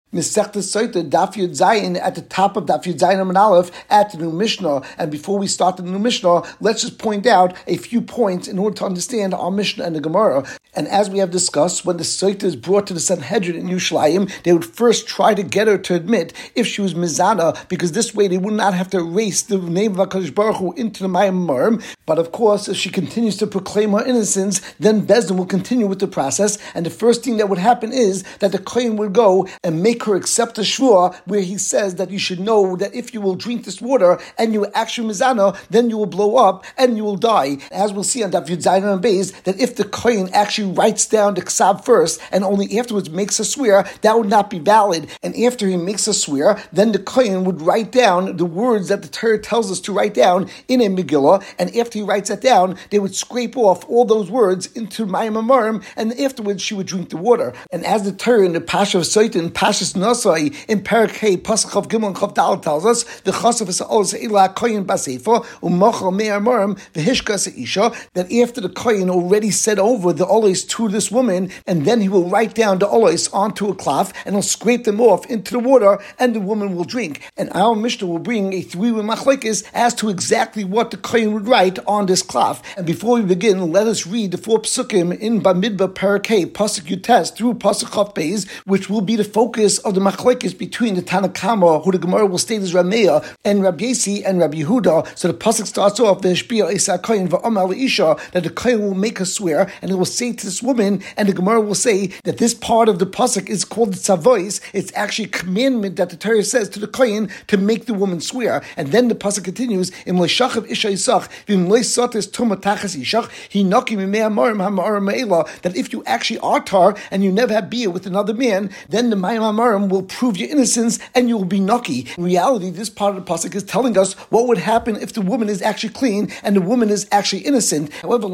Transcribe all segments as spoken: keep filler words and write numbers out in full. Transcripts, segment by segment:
Masechta Sotah, Daf Yud Zayin, at the top of Daf Yud Zayin Amud Aleph, at the new Mishnah. And before we start the new Mishnah, let's just point out a few points in order to understand our Mishnah and the Gemara. And as we have discussed, when the Sotah is brought to the Sanhedrin in Yerushalayim, they would first try to get her to admit if she was Mizana, because this way they would not have to erase the name of HaKadosh Baruch Hu into the Mayim Marim. But of course, if she continues to proclaim her innocence, then Bezdin will continue with the process. And the first thing that would happen is that the Kohen would go and make her accept a shvua where he says that you should know that if you will drink this water and you actually mizana, then you will blow up and you will die. As we'll see on Daf Yud Zayin and Beis, that if the Kohen actually writes down the ksav first and only afterwards makes a swear, that would not be valid. And after he makes a swear, then the Kohen would write down the words that the Torah tells us to write down in a Megillah, and after he writes that down, they would scrape off all those words into Mayim Amarim, and afterwards she would drink the water. And as the Torah in the Pasha of Sotah, Pashas Nasa, in Perek Hey, Pasuk Chav Gimel and Chav Daled tells us the Chasaf is Oz Ela Koyin Baseifa Umachal Me'ar Marim the Hishka Seisha, that after the Koyin already said over the olis to this woman, and then he will write down the olis onto a cloth and he'll scrape them off into the water, and the woman will drink. And our Mishnah will bring a three-way machlekes as to exactly what the Koyin would write on this cloth. And before we begin, let us read the four psukim in Bamidbar Perek Hey, Pasuk Yutes through Pasuk Chav Beis, which will be the focus of the machlekes between the Tanakama, who the Gemara will state as Rameya, and Rabbi Yesi and Rabbi Yehuda. So the pasuk starts off V'Hishbia Eisa Kohen V'Amar Leisha, that the Kohen will make a swear, and it will say to this woman, and the Gemara will say that this part of the pasuk is called tzavois. It's actually a commandment that the Torah says to the Kohen to make the woman swear. And then the pasuk continues, Im Leishachav Isha Isach V'Im Leisatis Tuma Tachas Ishach Hinaki Mimei Amarim Hamarim Me'ela, that if you actually are tar and you never have beer with another man, then the Mayim Amarim will prove your innocence and you will be naki. In reality, this part of the pasuk is telling us what would happen if the woman is actually clean and the woman is actually innocent. However,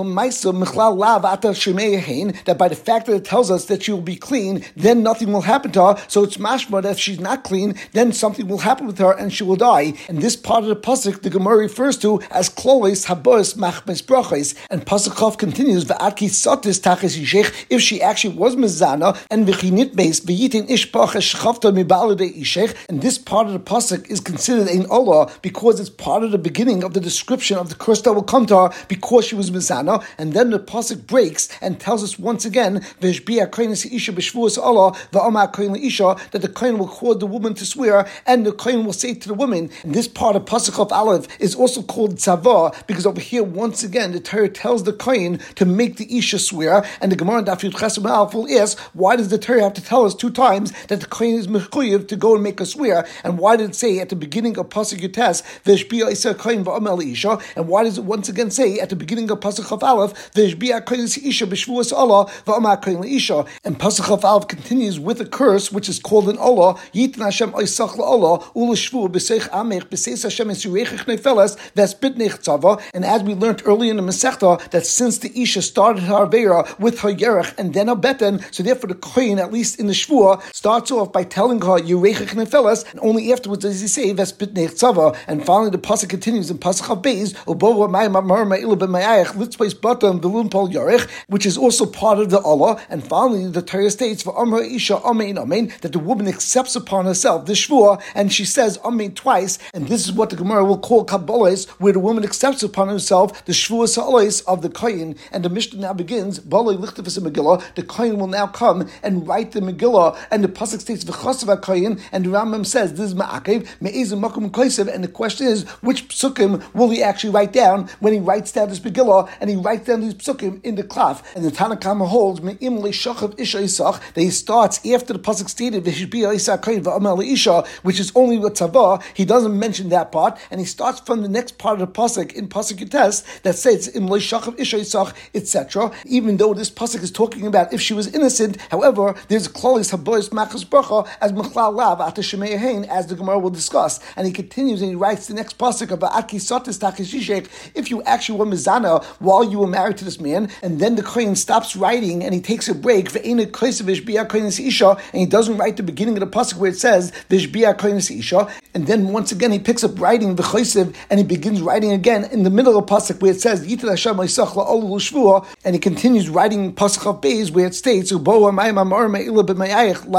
that by the fact that it tells us that she will be clean, then nothing will happen to her. So it's mashma that if she's not clean, then something will happen with her and she will die. And this part of the pasuk the Gemara refers to as klolis habos machmes brachos. And pasuk Chav continues v'atki sotis tachas yishech, if she actually was mezana and v'chinit beis v'yitin ishpach shchavta mibal de ishech. And this part of the pasuk is considered an olah because it's part of the beginning of the description of the curse that will come to her because she was mezana. And then the pasuk breaks and tells us once again v'shbia kohenes isha b'shvuas olah v'amar kohen isha, that the kohen will cause the woman to swear, and the kohen will say to the woman. And this part of pasuk of Aleph is also called tzava, because over here once again the Torah tells the kohen to make the isha swear, and the Gemara Daf Yud Ches Aleph will ask, why does the Torah have to tell us two times that the kohen is mechuyev to go and make a swear, and why did it say at the beginning of pasuk Yutes v'shbia isa kohen v'amar isha, and why does it once again say at the beginning of pasuk Chav Aleph v'shbia kohenes isha b'shvuas olah v'amar kohen isha? And pasuk Chav Aleph continues with a curse which is called an olah, yitin Hashem oisach la'olah ul'shvu b'seich amech b'seis Hashem esirechich nefeles v'espitnech tzava. And as we learned earlier in the Masechta, that since the isha started her avera with her yerech and then her beten, so therefore the kohen, at least in the shvua, starts off by telling her yerechich nefeles, and only afterwards does he say v'espitnech tzava. And finally the pasuk continues in pasuk Chav Beis, ubo ma'ayim amar ma'ilu b'mayayich litzpeis batam v'lun pol yerech, which is also part of the Allah. And finally the Torah states for Amar Isha Amen Amen, that the woman accepts upon herself the shvua, and she says Amen twice. And this is what the Gemara will call Kabbalah, where the woman accepts upon herself the shvua sa'olis of the kohen. And the Mishnah now begins, Balei lichtavas Megillah, the kohen will now come and write the Megillah, and the pasuk states v'chasav kohen, and the Rambam says this is ma'akev me'ezim makom kosev. And the question is, which psukim will he actually write down when he writes down this Megillah, and he writes down these psukim in the cloth? And the Tanakama holds me'im le'shachav isha isach, that he starts after the pasuk stated v'hishbia isa kohen v'amar leisha, which is only with tzava. He doesn't mention that part, and he starts from the next part of the pasuk in pasuk Yutes that says im le'shachav isha isach, et cetera. Even though this pasuk is talking about if she was innocent, however, there's a klolis habois machas bracha as mechlal lav ata shemei hein, as the Gemara will discuss. And he continues and he writes the next pasuk about aki sotis takish yishek, if you actually were mizana while you were married to this man. And then the kohen stops writing and he takes a break ve'ena kosev v'shbia kohenes isha, and he doesn't write the beginning of the pasuk where it says v'shbia kohenes isha. And then once again he picks up writing v'chosev, and he begins writing again in the middle of the pasuk where it says yitin Hashem oisach la'olu l'shvua, and he continues writing pasuk Chav Beis where it states ubo amayim amar me'ila b'mayayich latzpeis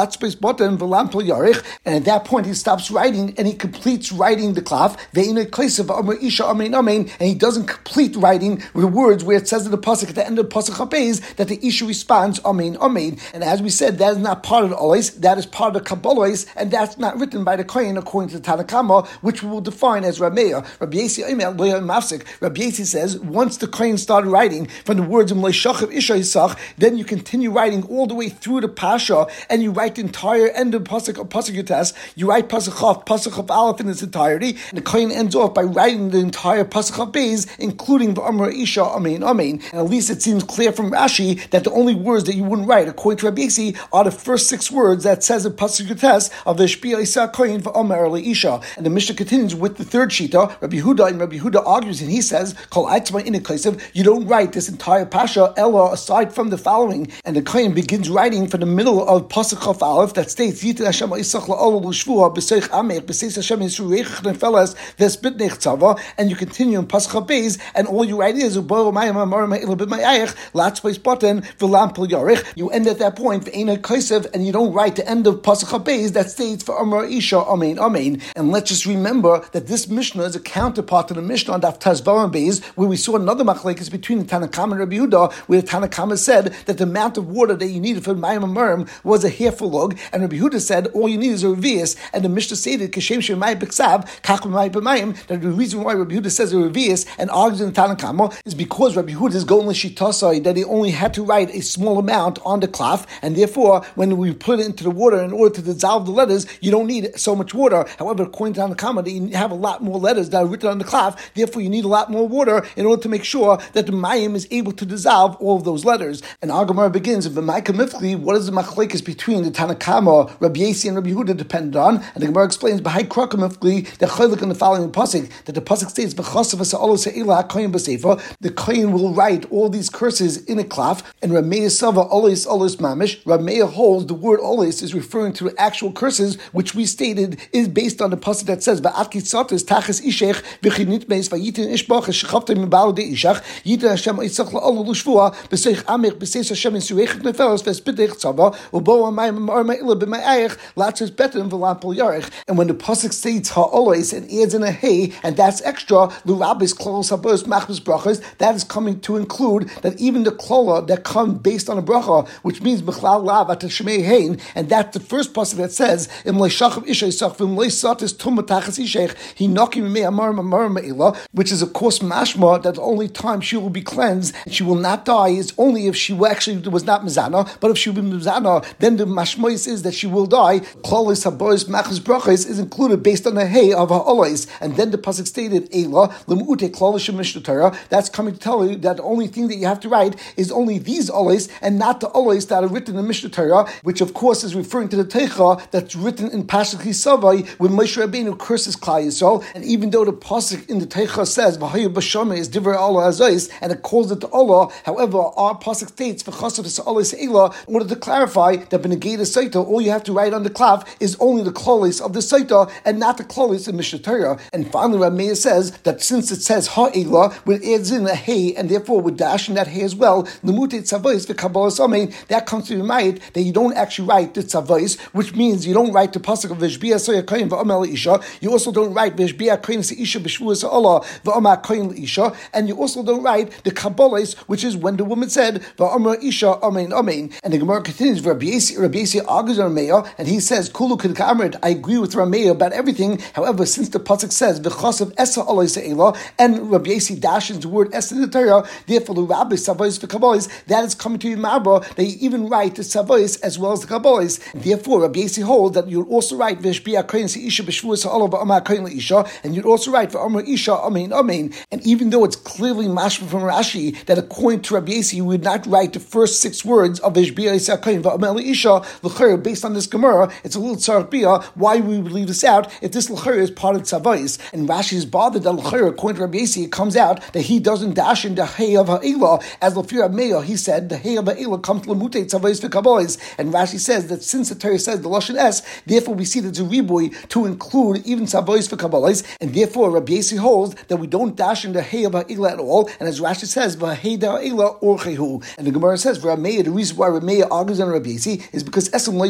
button v'lam pil yarich, and at that point he stops writing and he completes writing the klaf ve'ina kaisav amar isha amen amen, and he doesn't complete writing the words where it says in the pasuk at the end of pasuk Chabez that the isha responds amen amen. And as we said, that is not part of the olis, that is part of the kabbalos, and that's not written by the kohen according to the Tanakama, which we will define as Rameya. Rabbi Yasi Omer lo mafsik. Rabbi Yasi says once the kohen started writing from the words of Mleishachav Isha Yisach, then you continue writing all the way through the pasha, and you write the entire end of pasuk of pasuk Yutas. You write pasuk Chav, pasuk Chav Aleph in its entirety, and the kohen ends off by writing the entire pasuk Chav Beis, including the Amar Isha Amen Amen. And at least it seems clear from Rashi that the only words that you wouldn't write, according to Rabbi Yasi, are the first six words that says in pasuk Yutas of the Shpia Isa Kohen for Amar Isha. And the Mishnah continues with the third shita. Rabbi Huda and Rabbi Huda argues, and he says, "Kol aitzma inikaisiv." You don't write this entire pasha ella aside from the following. And the kohen begins writing from the middle of pasuk Chaf Aleph that states, "Yitin Hashem Isach la'ol l'shvua b'seich amech b'seis Hashem yisruich nefelas v'espitnech tzava." And you continue in pasuk Chaf Beis, and all you write is u'bo mayim amar ma'il b'mayayich latzpeis button v'lam pil yarich. You end at that point v'eina kaisiv, and you don't write the end of pasuk Chaf Beis that states for Amar Isha Amen Amen. And let's just remember that this Mishnah is a counterpart to the Mishnah on Daf Tazvarim Beis, where we saw another machlekes between the Tanakama and Rabbi Yehuda, where the Tanakama said that the amount of water that you needed for Mayim Amurim was a half a lug, and Rabbi Yehuda said all you need is a revius, and the Mishnah stated Kashem Shemayim B'Ksav Kach B'Mayim B'Mayim, that the reason why Rabbi Yehuda says a revius and argues in the Tanakama is because Rabbi Yehuda is going l'shitasai that he only had to write a small amount on the klaf, and therefore when we put it into the water in order to dissolve the letters, you don't need so much water. However, according to the Tanakama, you have a lot more letters that are written on the klaf, therefore you need a lot more water in order to make sure that the mayim is able to dissolve all of those letters. And our Gemara begins with V'maika Mifli, what is the machlekes between the Tanakama, Rabbi Yasi and Rabbi Yehuda depended on? And the Gemara explains B'hai Kraka Mifli, the chaylik in the following pasuk, that the pasuk states V'chasav Sa'olo Se'ila HaKoyin B'Sefer, the kohen will write all these curses in a klaf, and Rameya Sava Olis Olis Mamish, Rameya holds the word Olis is referring to actual curses, which we stated is based on the pasuk that says Va'atki Tzatis Tachas Ishech V'chinit Beis Vayitin Ishbach Shechavtem Mibal De Ishach Yitin Hashem Yitzach La'ol L'Shvua B'seich Amich B'seis Hashem Yisuech Nefelos V'espitech Tzava U'bo Amayim Amar Ma'ila B'Mayayich Latzes Betem V'lam Pol Yarich. And when the pasuk states Ha'olis and adds in a hey, and that's extra, L'Rabbis Klolos Habos Machbis Brachas, that is coming to include that even the klola that come based on a bracha, which means B'chlal Lav At Shmei Hein, and that's the first pasuk that says Im Leishachav Isha Yisach V'im Leisatis Tum Matachas Ishech Hinokim Me Amar Amar Ma'ila, which is of course mashma that the only time she will be cleansed and she will not die is only if she actually was not mizana. But if she will be mizana, then the mashmois is that she will die. Klolis habois machas brachas is included based on the hay of her olis, and then the pasuk stated Eila lemute klolis mishnah Torah. That's coming to tell you that the only thing that you have to write is only these olis and not the olis that are written in Mishnah Torah, which of course is referring to the teicha that's written in Pasuk Hisavai when Moshe Rabbeinu curses Klal Yisrael. And even though the pasuk in the teicha says V'hayu b'shama is divrei Allah azayis, and it calls it to Allah, however, our pasuk states v'chasav sa'olis eila, in order to clarify that b'negei the saita, all you have to write on the klaf is only the klolis of the saita and not the klolis in Mishnah Torah. And finally, Rav Meir says that since it says ha'ela, when it adds in a hey, and therefore with dash in that hey as well, lemute tzavos v'kabbalas amein, that comes to remind that you don't actually write the tzavos, which means you don't write the pasuk of v'shbia soya koyin v'amel isha. You also don't write v'shbia koyin se'isha b'shvuas Allah v'amar koyin isha, and you also don't write the kabbalas, which is when the woman said v'amar isha amein amein. And the Gemara continues, Rabbi Yasi, Rabbi Yasi argues on Rameya, and he says kulu k'amrit. I agree with Rameya about everything. However, since the pasuk says v'chasav esa alay se'ela, and Rabbi Yasi dashes the word es in the Torah, therefore the rabbi savos v'kabbalas, that is coming to Yimabra, that you even write the savos as well as the kabbalas. Therefore, Rabbi Yasi holds that you also write v'shbia koyin se'isha b'shvuas Allah v'amar koyin le'isha, and you'd also write v'amar isha amein amein. And even though it's clearly mashma from Rashi that according to Rabbi Yasi you would not write the first six words of v'shbia isa koyin v'amar le'isha, l'chayr, based on this Gemara, it's a little tzarpia why we would leave this out if this l'chayr is part of tzavos. And Rashi is bothered that l'chayr, according to Rabbi Yasi, it comes out that he doesn't dash in the hay of ha'ela, as l'fir Meir, he said the hay of ha'ela comes to l'mute tzavos v'kabbalas. And Rashi says that since the Torah says the lashon es, therefore we see that it's a riboy to include even tzavos v'kabbalas, and therefore Rabbi Yasi holds that we don't dash in the hay of ha'ela at all. And as Rashi says, v'hay da'ela orchehu. And the Gemara says, Rameya, the reason why Rameya argues on Rabbi Yasi is because esam loy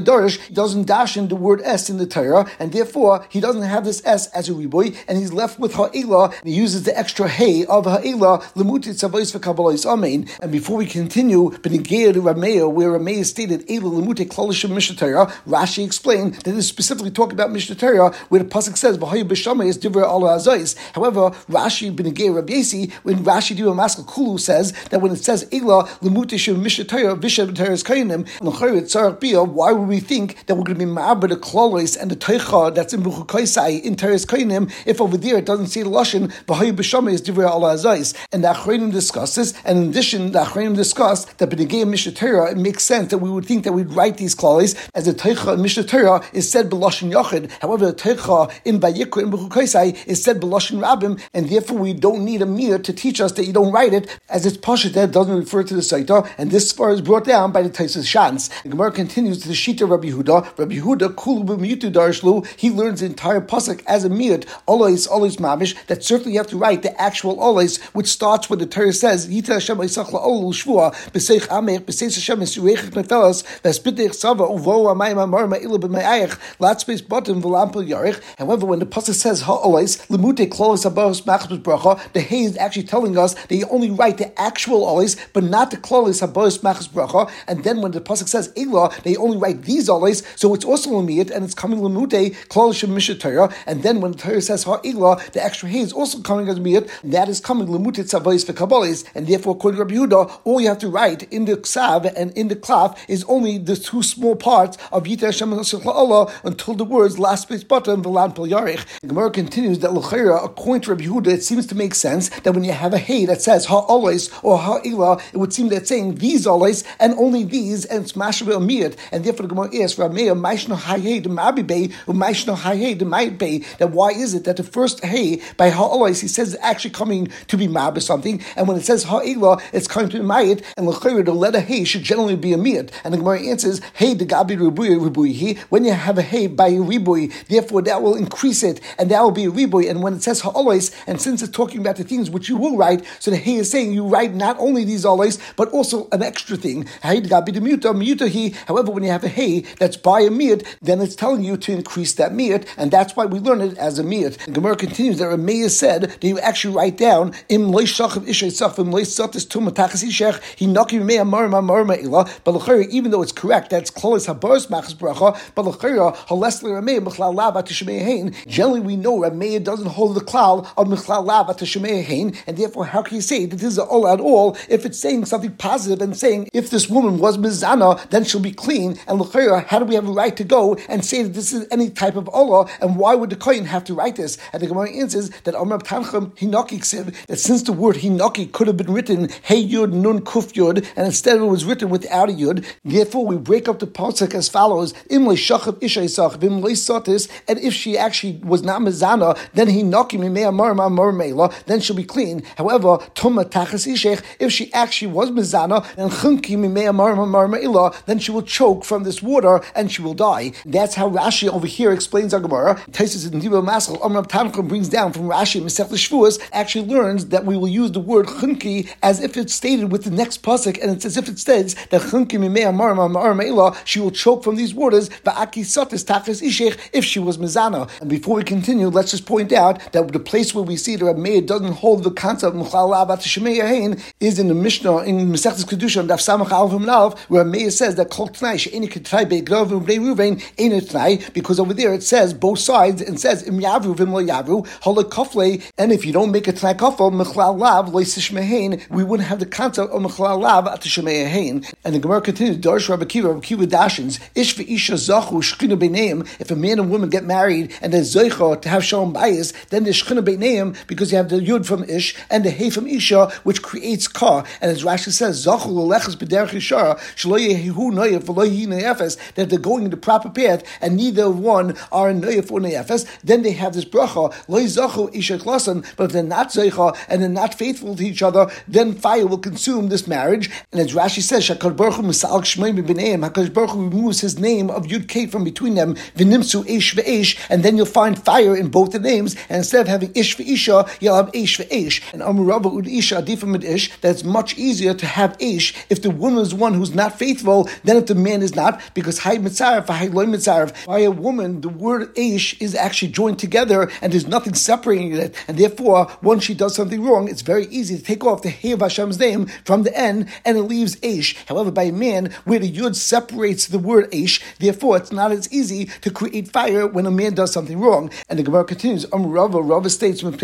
Darish doesn't dash in the word S in the Torah, and therefore he doesn't have this S as a riboy, and he's left with ha'ela. He uses the extra hey of ha'ela lemutit tzavos v'kabbalos amen. And before we continue, b'negei to Rameya, where Rameya stated ela lemutit klalish Mishnah Torah, Rashi explained that this is specifically talking about Mishnah Torah, where the pasuk says v'hayu b'shamay is divrei ala azayis. However, Rashi b'negei Rabbi Yasi, when Rashi Diva Maskal Kulu says that when it says ela lemutit shem Mishnah Torah v'shem Torah's kainim, why would we think that we're going to be ma'aber the klolos and the teicha that's in Buchukaisai in Teres Kainim if over there it doesn't say the lashon v'hayu b'shamay is divrei ala azayis? And the Achronim discusses, and in addition, the Achronim discussed that b'negei Mishnah Torah, it makes sense that we would think that we'd write these klolos as the teicha in Mishnah Torah is said b'lashon yachid. However, the teicha in Vayikra in Buchukaisai is said b'lashon rabim, and therefore we don't need a mir to teach us that you don't write it as it's pashut that doesn't refer to the saita, and this far is brought down by the Taisus Shans. The Gemara continues to the Shita Rabbi Yehuda. Rabbi Yehuda kulu b'miyutu darshlu. He learns the entire pasuk as a miyut. Always, always mamish. That certainly you have to write the actual always, which starts when the Torah says Yita Hashem Yisach la'olu shvua b'seich amech b'seich Hashem yisureichich nefelas v'espitech sava uvo amayim amar ma'ila b'mayayich latzbeis bottom v'lampel yarich. However, when the pasuk says ha'always lemute klolos habos machbus bracha, the hay is actually telling us that you only write the actual always, but not the klolos habos machbus bracha. And then when the pasuk says ela, they only write these always, so it's also lemiyat, and it's coming lemute klolos shem Mishnah Torah. And then when the Torah says ha'ela, the extra hay is also coming as miyat, that is coming lemute tzavos v'kabbalos. And therefore, according to Rabbi Yehuda, all you have to write in the ksav and in the klaf is only the two small parts of Yita Hashem Allah until the words last space bottom v'lan pel yarich. The Gemara continues that l'chayra, according to Rabbi Yehuda, it seems to make sense that when you have a hay that says ha'always or ha'ela, it would seem that it's saying these always and only these, and it's mashable miyat. And therefore, the Gemara asks Rameya maishno hayay de mabibay or maishno hayay de ma'ibay. That why is it that the first hay by ha'always he says it's actually coming to be mab or something, and when it says ha'ela, it's coming to be ma'it, and l'chayra the letter hay should generally be a miyat. And the Gemara answers hey de gabi ribuy ribuy. When you have a hay by a ribuy, therefore that will increase it, and that will be a ribuy. And when it says ha'always, and since it's talking about the things which you will write, so the hay is saying you write not only these always, but also an extra thing. Hey de gabi de muta muta he. However, when you have a hay that's by a miyat, then it's telling you to increase that miyat, and that's why we learn it as a miyat. And Gemara continues that Rameya said that you actually write down im leishach of ishay sach im leisatis tum matachas ishech he naki mea marma marma ila. But l'chayra, even though it's correct that's klolos habaros machas bracha, but l'chayra halesli Rameya michlal lava tishmei hein. Generally, we know Rameya doesn't hold the klal of michlal lava tishmei hein, and therefore, how can you say that this is all at all if it's saying something positive and saying if this woman was mizana, then she'll be clean? And l'chayra, how do we have a right to go and say that this is any type of Allah? And why would the kohen have to write this? And the Gemara answers that Amar Tanchem Hinaki ksiv, that since the word Hinaki could have been written Hey Yud Nun Kuf Yud, and instead it was written without a Yud, therefore we break up the pasuk as follows: Im leishach ishay sach vim leisatis, and if she actually was not mezana, then Hinaki mimei amar amar meila, then she'll be clean. However, Tuma Tachas Ishech, if she actually was mezana, then Chunki mimei amar amar meila, then she will choke from this water and she will die. That's how Rashi over here explains our Gemara. Taisus in Dibur Maskal, Amar Tanchum brings down from Rashi Masech Shvuos, actually learns that we will use the word chunki as if it's stated with the next pasuk, and it's as if it says that chunki mimei amar amar meila, she will choke from these waters. Va'aki satis tachas ishech, if she was mezana. And before we continue, let's just point out that the place where we see that Rameya doesn't hold the concept of mechlal lava tishmei hein is in the Mishnah in Masechtas Kedusha Daf Samach Aleph Lav, where Rameya says that kol tnai she'eni ketnai be'grav u'bnei Ruvain ain't tnai, because over there it says both sides and says im yavru v'im lo yavru halak kafle, and if you don't make a tnai kafel mechlal lav loisishmehein, we wouldn't have the concept of mechlal lav atishmehein. And the Gemara continues: Darsh Rabbi Kiva, Rabbi Kiva dashins ish v'isha zachu shchina b'neim. If a man and woman get married and there's zoicha to have shalom bayis, then there's shchina b'neim because you have the yud from ish and the hey from isha, which creates ka. And as Rashi says, zachu lelechas b'derech yishara shelo yehu noyef v'lo yi neyefes, that they're going in the proper path and neither one are in noyef or neyefes, then they have this bracha lo zachu isha klasan. But if they're not zoicha and they're not faithful to each other, then fire will consume this marriage. And as Rashi says, Shakar Baruch Hu Misal Shmei B'Bneiim, HaKadosh Baruch Hu removes his name of Yud Kei from between them, V'Nimsu Eish V'Eish, and then you'll find fire in both the names, and instead of having Ish V'Isha, you'll have Eish V'Eish. And Amurava Ud Isha Adifam Ad Ish, that's much easier to have Eish if the woman is one who's not faithful than if the man is not, because hay mitzaref, hay loy mitzaref. By a woman, the word eish is actually joined together, and there's nothing separating it, and therefore, once she does something wrong, it's very easy to take off the hey of Hashem's name from the end, and it leaves eish. However, by a man, where the yud separates the word eish, therefore, it's not as easy to create fire when a man does something wrong. And the Gemara continues, um, Rava, Rava states, why is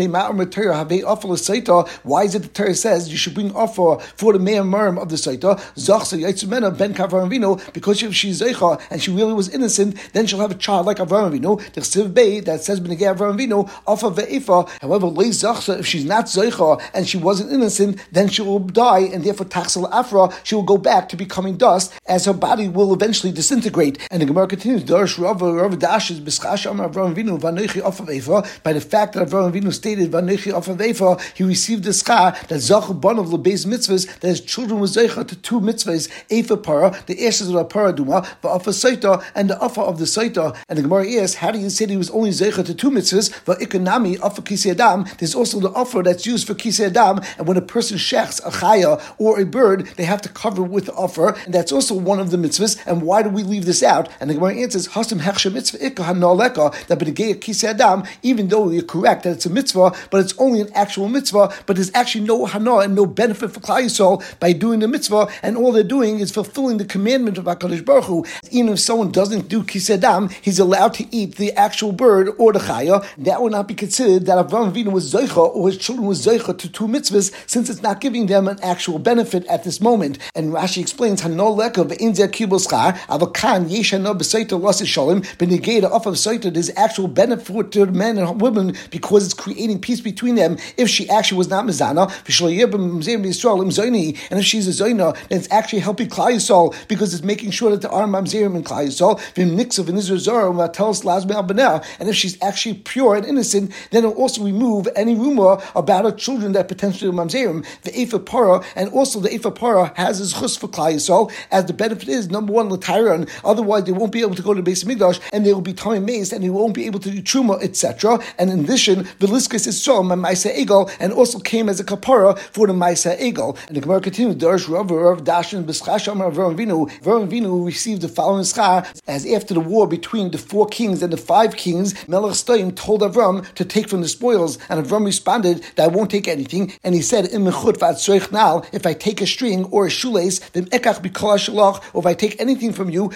it the Torah says you should bring offer for the Me'am Marim of the Saita? Ben Kavram Avinu, because if she's Zeicha and she really was innocent, then she'll have a child like Avram Avinu. The Chsiv Bey that says B'negei Avram Avinu offer ve'ifa. However, Lei Zachsa, if she's not Zeicha and she wasn't innocent, then she will die, and therefore Tachsel Afra, she will go back to becoming dust, as her body will eventually disintegrate. And the Gemara continues, Darsh Rava, Rava Dashes B'schash Amar Avram Avinu V'Anochi offer ve'ifa. By the fact that Avram Avinu stated V'Anochi offer ve'ifa, he received the schar that Zachu Bon of Lebeis mitzvahs, that his children were Zeicha to two mitzvahs, Eifa Para, the ashes of the Para Duma, V'Afa Saita, and the Afa of the Saita. And the Gemara asks, how do you say that he was only Zeicha to two mitzvahs? V'Ikonami Afa Kisei Adam. There's also the offer that's used for Kisei Adam, and when a person shechs a chaya or a bird, they have to cover with the offer, and that's also one of the mitzvahs. And why do we leave this out? And the Gemara answers, Hasam Hechsha Mitzvah Ikka Hanoleka, that B'negei Kisei Adam, even though you're correct that it's a mitzvah, but it's only an actual mitzvah, but there's actually no hana and no benefit for Klal Yisrael by doing the mitzvah, and all they're doing is fulfilling the commandment of HaKadosh Baruch Hu. Even if someone doesn't do Kisei Adam, he's allowed to eat the actual bird or the chaya. That would not be considered that Avraham Avinu was Zeicha or his children was Zeicha to two mitzvahs, since it's not giving them an actual benefit at this moment. And Rashi explains, Hano leka ve'in zeh kibul schar, avakan yesh hana b'saita l'aseh shalom, b'negei the off of saita, there's actual benefit to the men and women because it's creating peace between them if she actually was not mizana, and if she's a zoina, then it's actually helping Klal Yisrael because it's making sure that there are mamzerim in Klal Yisrael. And if she's actually pure and innocent, then it'll also remove any rumor about her children that potentially are mamzerim. The Eifa Para, and also the Eifa Para has his chus for Klal Yisrael, as the benefit is number one l'tayran. Otherwise, they won't be able to go to Beis Mikdash, and they will be time mazed, and they won't be able to do truma, et cetera. And in addition, the Liskus is so my Maisa Egel, and also came as a kapara for the Maisa Egel. And the Gemara continues, Darsh Rav Rav Dashin B'Schash Amar Avram Avinu. Avram Avinu received the following schar, as after the war between the four kings and the five kings, Melech Stoim told Avram to take from the spoils, and Avram responded that I won't take anything, and he said, if I take a string or a shoelace, then ekach b'kol shalach, or if I take anything from you,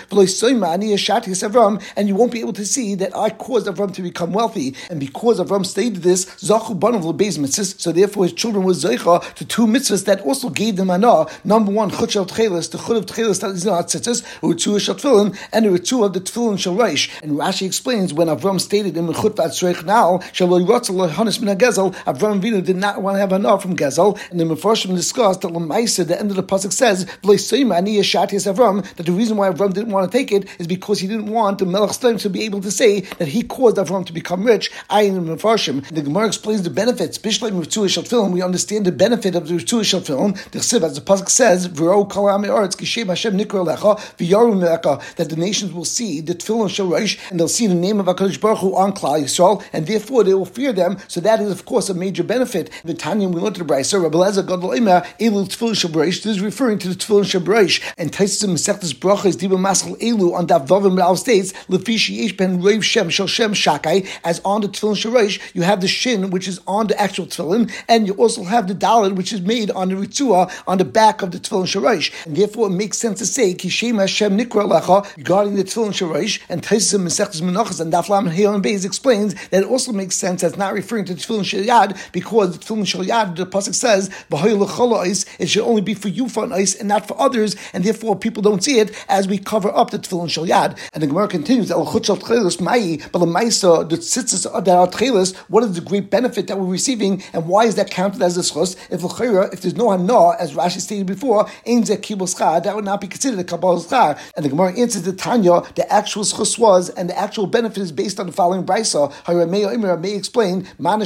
and you won't be able to see that I caused Avram to become wealthy. And because Avram stated this, Zachu Banav Lebeis mitzvahs, so therefore his children were Zeicha to two mitzvahs that also gave them anah. Number one, Chut Shel Tchelis, the Chut of Tchelis that is not tzitzis, or Ritzuah Shel Tefillin, and the Ritzuah of the Tefillin Shel Reish. And Rashi explains, when Avram stated in Mechut V'Atzreich Nal, Shel Lo Yirotza Lo Hanis Min HaGezel, Avram Avinu did not want to have anah from Gezel, and the Mefarshim discussed that L'maisa, the end of the pasuk says, V'lo Yisayim Ani Yeshatis Avram, that the reason why Avram didn't want to take it is because he didn't want the Melech Stoim to be able to say that he caused Avram to become rich. I am the Mefarshim. The Gemara explains the benefits. Bishleim Ritzuah Shel Tefillin, we understand the benefit of the Ritzuah Shel Tefillin. The Chsiv, as the pasuk says, V'ro Kol Ha'amei Haaretz Kishem Hashem Nikra Lecha V'yaru Me'eka, that the nations will see the Tefillin Shel Reish, and they'll see the name of HaKadosh Baruch Hu on Klal Yisrael, and therefore they will fear them. So that is, of course, a major benefit. The Tanya, we learned to the Brayso, Rabbi Elazar Gadol Emer Elu Tefillin Shel Reish. This is referring to the Tefillin Shel Reish. And Taisus Masechtas Brachos Diba Maschal Elu on Daf Vavim Rav states, Lefishi Yesh Ben Reiv Shem Shel Shem Shakai, as on the Tefillin Shel Reish, you have the shin, which is on the actual tefillin, and you also have the daled, which is made on the Ritzuah, on the back of the Tefillin Shel Reish. And therefore, it makes sense to say, Kishem Hashem Nikra Lecha, regarding the Tefillin Shel Reish. And Taisus Masechtas Menachos and Daf Lamed Hey and Beis explains that it also makes sense as not referring to the Tefillin Shel Yad, because the Tefillin Shel Yad, the pasuk says, B'hoy L'chol Ois, it should only be for you for an ice and not for others, and therefore people don't see it as we cover up the Tefillin Shel Yad. And the Gemara continues, El Chut Shel Tchelis Mai, but the Maisa, the tzitzis that are Tchelis, what is the great benefit that we're receiving, and why is that counted as a schus? If if there's no hana, as Rashi stated before, Ein Zeh Kibul Schar, that would not be considered a Kabbalah Schar. And the Gemara answers the Tanya, the actual schus was, and the actual benefit is based on the following Brayso. May explain, why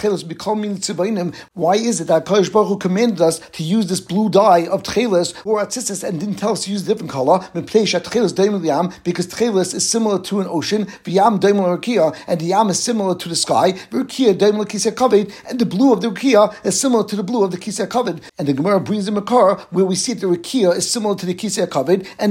is it that Kadosh Baruch Hu commanded us to use this blue dye of Tchelis or Atzitzis and didn't tell us to use a different color? Because Tchelis is similar to an ocean, and the Yam is similar to the sky, and the blue of the Rukia is similar to the blue of the Kisei Kavod. And the Gemara brings in Makar, where we see that the Rukia is similar to the Kisei Kavod, and the color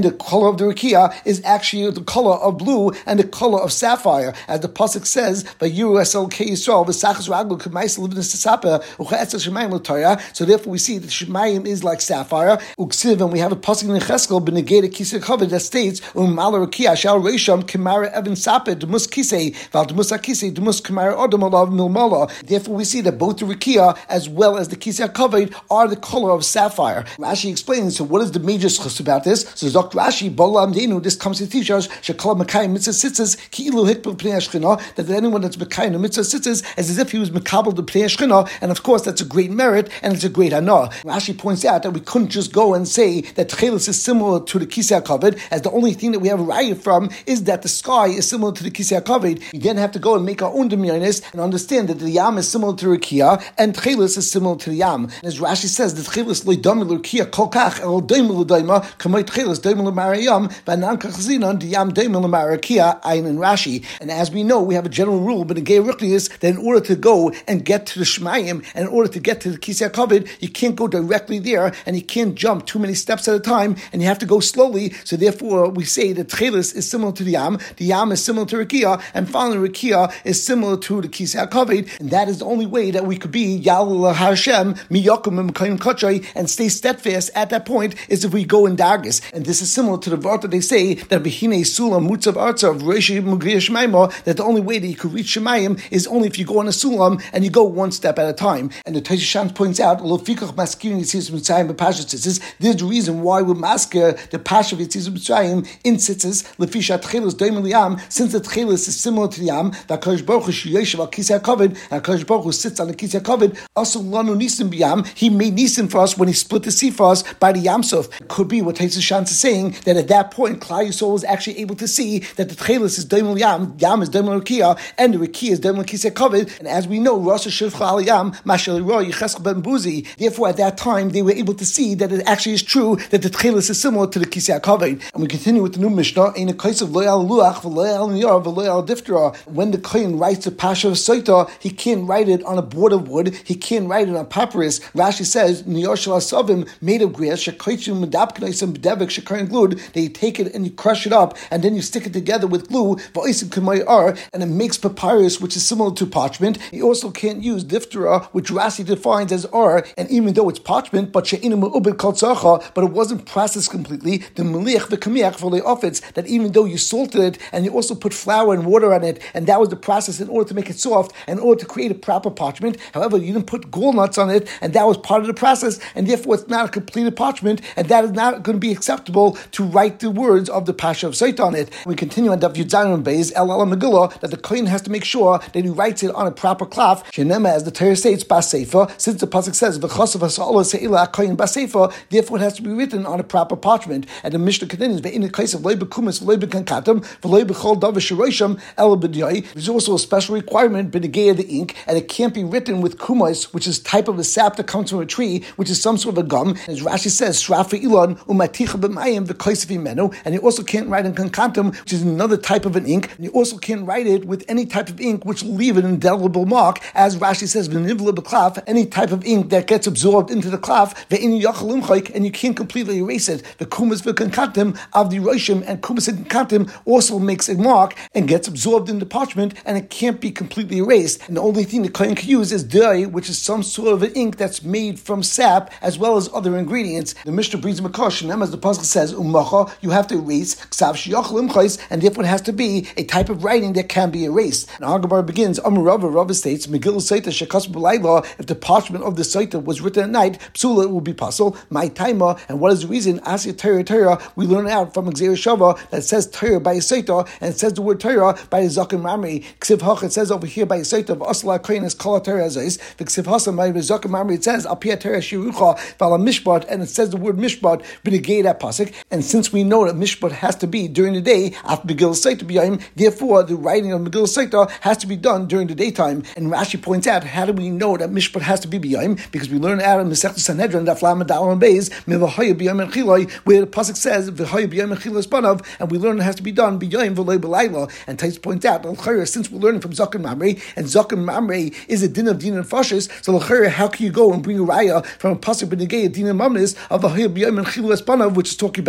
color of the Rakia is actually the color of blue and the color of sapphire, as the pasuk says, "Vayiru esel ke Yisrael v'sachas raglu k'maisel livnis tesaper u'cha'etzel shemayim l'Torah." So therefore, we see that shemayim is like sapphire. Uksiv, and we have a pasuk in Cheskel b'negei kisei kavod that states, "U'mal Rakia shall reisham k'mara even sapeh demus kisei val demus akisei demus k'mara odom olav milmala." Therefore, we see that both the Rakia as well as the kisei kavod are the color of sapphire. Rashi explains. So, what is the major schus about this? So, Zok Rashi, Bolam Denu, this comes to teach us Shekala Makayim Mitzvah Sitzes Ki'ilu Hikbel Pnei Shechina, that anyone that's Makayim the Mitzvah Sitzes is as if he was Makabel the Pnei Shechina, and of course that's a great merit and it's a great honor. Rashi points out that we couldn't just go and say that Tchelis is similar to the Kisei HaKavod, as the only thing that we have a raya from is that the sky is similar to the Kisei HaKavod. We then have to go and make our own demyonis and understand that the Yam is similar to Rakia and Tchelis is similar to the Yam. And as Rashi says, the Tchelis loydam Rakia kolkach el doim l'doima kamay Tchelis doim l'marayam v'anan kachzinon diyam doim l'marakia ayin and Rashi. And as we know, we have a general rule, but in Gei Ruchnius, that in order to go and get to the Shmayim, and in order to get to the Kisei HaKavod, you can't go directly there, and you can't jump too many steps at a time, and you have to go slowly. So therefore, we say that Tchelis is similar to the Yam, the Yam is similar to Rakia, and finally Rakia is similar to the Kisei HaKavod, and that is the only way that we could be Yal Hashem miyakum m'kayim kachay and stay steadfast at that point is if we go in dargis. And this is similar to the vart that they say that B'hinei Sulam Mutzav Artzav Reishi Mugriya Shemaima, that the only way that you could reach Shemayim is only if you go on a Sulam and you go one step at a time. And the Tosha Shams points out, Lofikach Maskirin Yitzis Mitzrayim B'Pashat Tzitzis. This is the reason why we masker the Pasha of Yitzis Mitzrayim in Tzitzis Lefisha Tchelis Doim L'Yam, since the Tchelis is similar to the Yam. That Kodesh Baruch Hu Sheyeshav Al Kisei HaKavod, and Kodesh Baruch Hu sits on the Kisei HaKavod. Also Lanu Nisim B'Yam, he made Nisim for us when he split the sea for us by the Yam Suf. It could be what Tosha Shams is saying, that at that point Klal Yisrael was actually able to see that the Tchelis is Doim L'Yam, Yam is Doim L'Rakia, and the Rakia is Doim L'Kisei HaKavod. And as we know, Rosh Shivcha Al Yam Mashal Roy Yecheskel Ben Buzi. Therefore, at that time they were able to see that it actually is true that the Tchelis is similar to the Kisei HaKavod. And we continue with the new Mishnah. In a case of Lo Al Luach V'Lo Al Niyar V'Lo Al Diftera, when the Kohen writes the Pasha of Soita, he can't write it on a board of wood. He can't write it on papyrus. Rashi says Niyar Shel Asavim made of grass. Shekaichu Medapkneisim B'Devik Shekarin glued. That you take it and you crush it up, and then you stick it together with glue. V'Oisim K'may Ar, and it makes papyrus, which is similar to parchment. You also can't use Diftera, which Rashi defines as Ar, and even though it's parchment, but she'inu me'ubed kol tzarcha, but it wasn't processed completely. The Meliach v'Kamiach v'Lei Ofetz, that even though you salted it and you also put flour and water on it, and that was the process in order to make it soft, in order to create a proper parchment. However, you didn't put gall nuts on it, and that was part of the process, and therefore it's not a completed parchment, and that is not going to be acceptable to write the words of the Pasha of Sait on it. We continue on Daf Yud Zayin Beis El Ala Megillah, that the Kohen has to make sure that he writes it on a proper cloth. Shenema, as the Torah states, Baseifa, since the pasuk says V'chasav Hasa'ala Se'ila Kohen Baseifa, therefore it has to be written on a proper parchment. And the Mishnah continues, in the case of Loi B'kumis, V'loi B'kankatam, V'loi B'chol Davar Sherosham El B'dyai, there's also a special requirement b'negei of the ink, and it can't be written with kumas, which is type of a sap that comes from a tree, which is some sort of a gum. As Rashi says, Shrafa Ilan Umaticha B'mayim V'koisif Imenu, and you also can't write in kankantam, which is another type of an ink. And you also can't write it with any type of ink which will leave an indelible mark, as Rashi says, V'nivla B'klaf, any type of ink that gets absorbed into the klaf, V'in Yachal Umchayk, and you can't completely erase it. The kumas V'kankantam of the Roshim and kumas V'kankantam also makes a mark and gets absorbed in the parchment, and it can't be completely erased. And the only thing the Kohen can use is dye, which is some sort of an ink that's made from sap, as well as other ingredients. The Mishnah brings Makosh, and as the Pasuk says, Umacha, you have to erase, Ksav Shiyachal Imchais, and therefore it has to be a type of writing that can be erased. And Agabar begins, Amar Rava, Rava states, Megillah Saita Shekas B'layla, if the parchment of the Saita was written at night, Psula, it will be puzzle. My Taima, and what is the reason? Asya Torah Torah, we learn out from Xer Shava that says Torah by a Saita, and it says the word Torah by a Zakim Mamri. Ksiv Hach, it says over here by a Saita of Asla Kohen is Kala Torah Azais. The Ksiv Hasan by the Zakim Mamri, it says Apia Torah Shirucha Vala Mishpat, and it says the word Mishpat, B'negei that pasuk. And since we know that Mishpat has to be during the day, after Megillah Saita b'yayim, therefore the writing of Megillah Saita has to be done during the daytime. And Rashi points out, how do we know that Mishpat has to be b'yayim? Because we learn out in Masechta Sanhedrin that Flam Adal and Beis Mevahaya b'yayim and Chiloi, where the pasuk says V'haya b'yayim and Chiloi Spanav, and we learn it has to be done b'yayim v'loi b'layla. And Tais points out, since we're learning from Zakim Mamre, and Zakim Mamre is a din of din and fashes, so how can you go and bring a raya from a pasuk b'negei a din and mamnis of V'haya b'yayim and Chiloi Spanav, which is talking about Yerusha?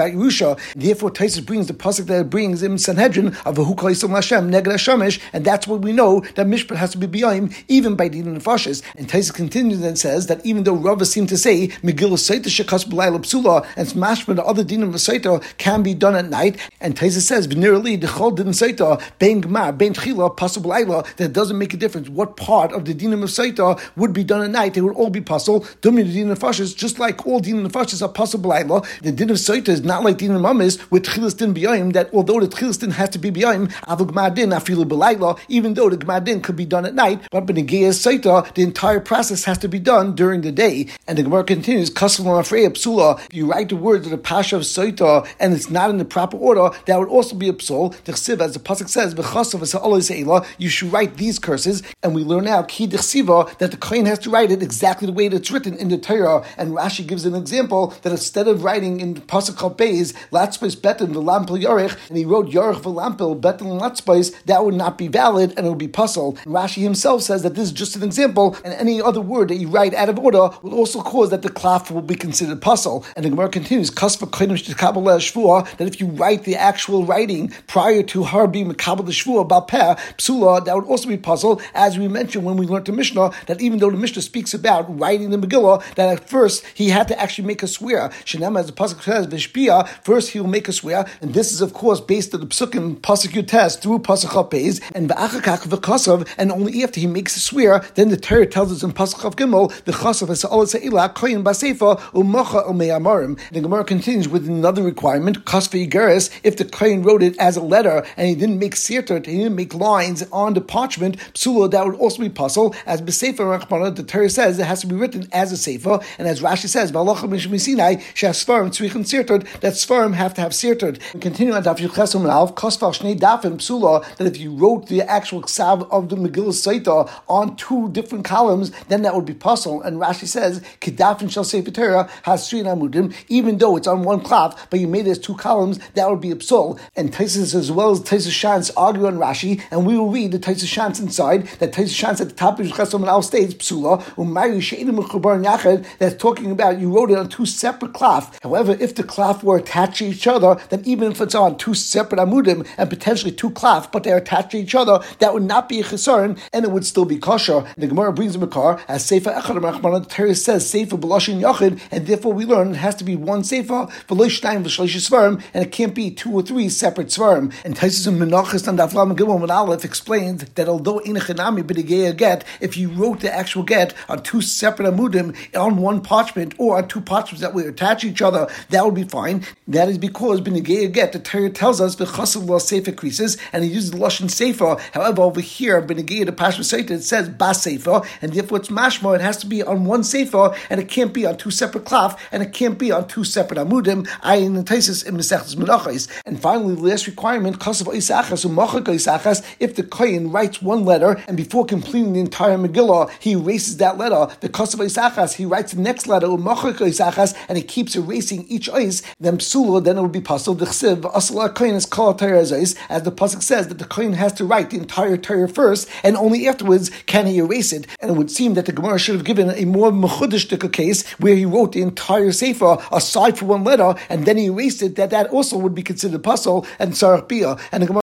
Isha. Therefore, Taisus brings the pasuk that it brings in Sanhedrin of Vahu Kol Yisrael Hashem Neged Hashamish, and that's what we know that Mishpat has to be b'yayim even by Din Nefashis. And Taisus continues and says that even though Rava seemed to say Megillah Saita Shekas B'Layla Psula and Smashma the other Din of Saita can be done at night, and Taisus says V'nirali Dechol Din Saita Ben Gmar Ben Tchila Pasul B'Layla, that doesn't make a difference what part of the Din of Saita would be done at night. They would all be pasul. Dumi the Din of Nefashis, just like all Din of Nefashis are pasul B'Layla. The Din of Saita is not like Din of Mamis with Tchilas Din B'Yayim, that although the Tchilas Din has to be B'Yayim, Avu Gmar Din Afilu B'Layla, even though the Gmar Din could be done at night, but B'Negei Saita, the entire process has to be done during the day. And the Gemara continues, Kasal Afreya Psula, if you write the words of the Pasha of Saita and it's not in the proper order, that would also be a psul. Dechsiva, as the pasuk says, V'chasav v'sa'olay se'ela, you should write these curses. And we learn now, Ki Dechsiva, that the Kohen has to write it exactly the way that it's written in the Torah. And Rashi gives an example that instead of writing in pasuk Chal Beis, Latzpais Betin v'lampel Yorich, and he wrote Yorich v'lampel Betin Latzpais, that would not be valid and it would be puzzle. And Rashi himself says that this is just an example, and any other word that you write out of order will also cause that the klaf will be considered puzzle. And the Gemara continues, Kasva Kodim Sh'tekabel Shvua, that if you write the actual writing prior to her being Mekabel the Shvua about Peh, Psula, that would also be puzzle, as we mentioned when we learned the Mishnah, that even though the Mishnah speaks about writing the Megillah, that at first he had to actually make a swear. Shenema, as the pasuk says, V'shpia, first he will make a swear, and this is of course based on the psukim pasuk Yutes through pasuk Chaf Beis, and V'achakach V'kasav, and only after he makes a swear, then the Torah tells us in pasuk Chaf Gimel, the Chasav is all se'ila koyin baseifa u'mocha u'me'amarim. The Gemara continues with another requirement, Kasva Yigeres, if the koyin wrote it as a letter and he didn't make sirtut, he didn't make lines on the parchment, psula, that would also be puzzle. As B'Sefer Rachmana, the Torah says it has to be written as a sefer, and as Rashi says, V'alacha mishmi Sinai she'asfarim tzrichim sirtut, that svarim have to have sirtut. And continue on Daf Yudches Amud Aleph, Kasva Shnei Dafim psula, that if you wrote the actual ksav of the Megillah Saita on two different columns, then that would be puzzle. And Rashi says, Kedafin shall Sefer Torah has three amudim, even though it's on one cloth, but you made it as two columns, that would be a psul. And Taisus as well as Taisus Shantz argue on Rashi, and we will read the Taisus Shantz inside, that Taisus Shantz at the top of Yudches Amud Aleph states psula, u'mayu she'edim mechubar yachad, that's talking about you wrote it on two separate cloth. However, if the cloth were attached to each other, then even if it's on two separate amudim and potentially two cloth, but they're attached to each other, that would not be a chesaron, and it would still be kosher. The Gemara brings a makar as Sefer Echad Rachmana, the Torah says Sefer B'Lashon Yachid, and therefore we learn it has to be one Sefer V'lo Shnayim V'shlish Svarim, and it can't be two or three separate Svarim. And Taisus and Menachos and Daf Lamed Gimel Amud Aleph explained that although in a chenami b'negei get, if you wrote the actual get on two separate amudim on one parchment or on two parchments that would attach each other, that would be fine. That is because b'negei get, the Torah tells us v'chasav lo sefer creases, and he uses the lashon sefer. However, over here b'negei the Pashto Saita, it says bas sefer, and therefore it's mashma. It has to be on one sefer, and it can't be on two separate cloth, and it can't be on two separate amudim. Ayin and Taisus in Mesechus Menachos. And finally, the last requirement, kasav oisachas u'machak oisachas, if the kohen writes one letter and before completing the entire Megillah he erases that letter, the kasav oisachas, he writes the next letter u'machak oisachas, and he keeps erasing each ois, then psula, then it would be pasul. The chsiv asala kohen is kol Torah as ois, as the pasuk says that the kohen has to write the entire Torah first, and only afterwards can he erase it. And it would seem that the Gemara should have given a more mechudesh case where he wrote the entire sefer aside for one letter and then he erased it, that that also would be considered pasul and sarach bia. And the Gemara